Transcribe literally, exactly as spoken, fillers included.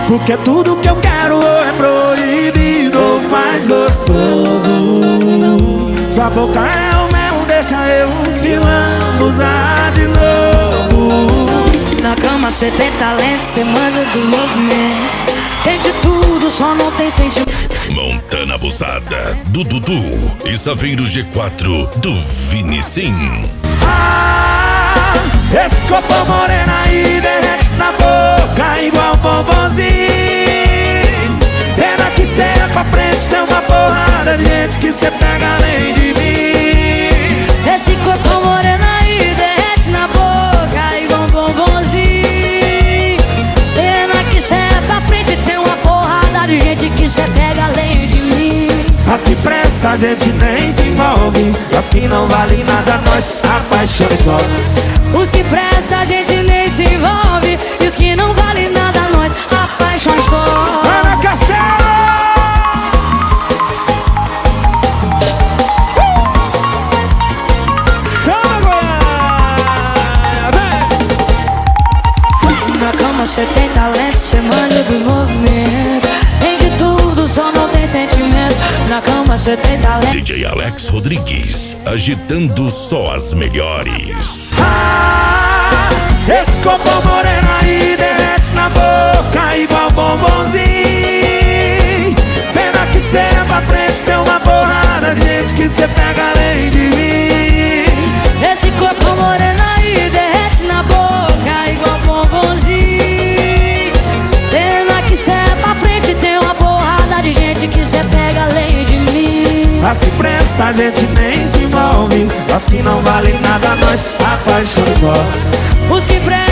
Porque tudo que eu quero ou é proibido ou faz gostoso. Sua boca é o mel, deixa eu pilando, usar de novo. Na cama cê tem talento, cê manja dos movimentos. Tem de tudo, só não tem sentimento. Montana Abusada, do Dudu e Saveiro G quatro, do Vinicim. Ah, esse corpo moreno aí derrete na boca igual bombonzinho. Pena que cê é pra frente, tem uma porrada de gente que cê pega além de mim. Esse corpo moreno aí derrete na boca igual bombonzinho. Pena que cê é pra frente, tem uma porrada de gente que cê pega além de mim. As que presta a gente nem se envolve, as que não valem nada nós apaixonamos só. Os que presta a gente nem se envolve, e os que não valem nada nós apaixonamos só. Ana Castelo! Na cama cê tem talento, cê manja dos movimentos. Tem de tudo, só não tem sentimento. Na cama cê tem talento. D J Alex Rodrigues, agitando só as melhores. Ah, esse corpo moreno aí derrete na boca igual bombonzinho. Pena que cê é pra frente, tem uma porrada de gente que cê pega além de mim. Esse corpo moreno aí derrete na boca igual bombonzinho. Pena que cê é pra frente, tem uma porrada de gente que cê pega além de mim. As que presta a gente nem se envolve, as que não valem nada nós apaixonamos só. Os que prestam